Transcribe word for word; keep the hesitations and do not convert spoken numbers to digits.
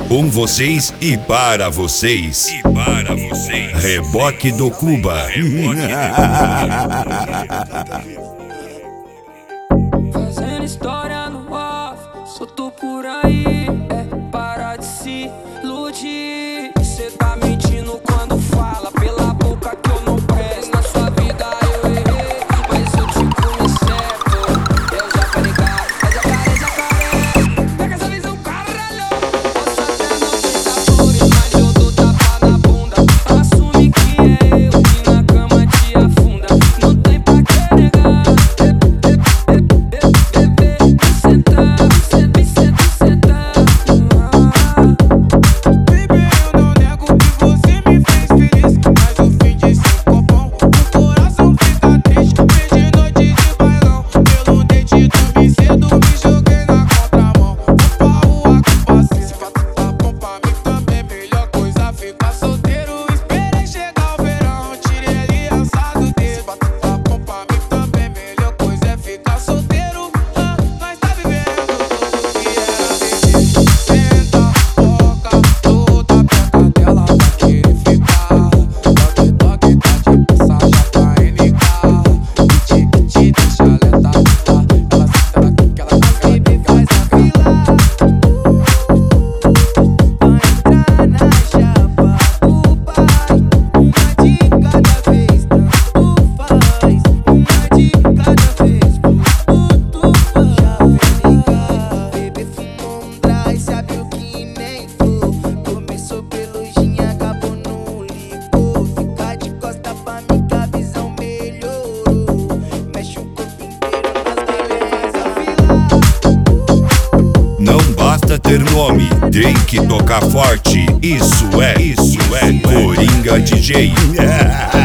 Com vocês e para vocês. E para vocês. Reboque do Cuba. Fazendo história no off, solto por aí. É para de se iludir. Cê tá mentindo quando fala pela boca que eu não presto. Na sua vida eu errei, mas eu te conheço certo. Eu já falei, cara, é jacaré, jacaré. Pega essa visão, caralho. Posso até não ter flores, mas eu dou tapa na bunda. Assume que é eu que na cama te afunda. Não tem pra que negar. Não basta ter nome, tem que tocar forte. Isso é, isso é Coringa D J.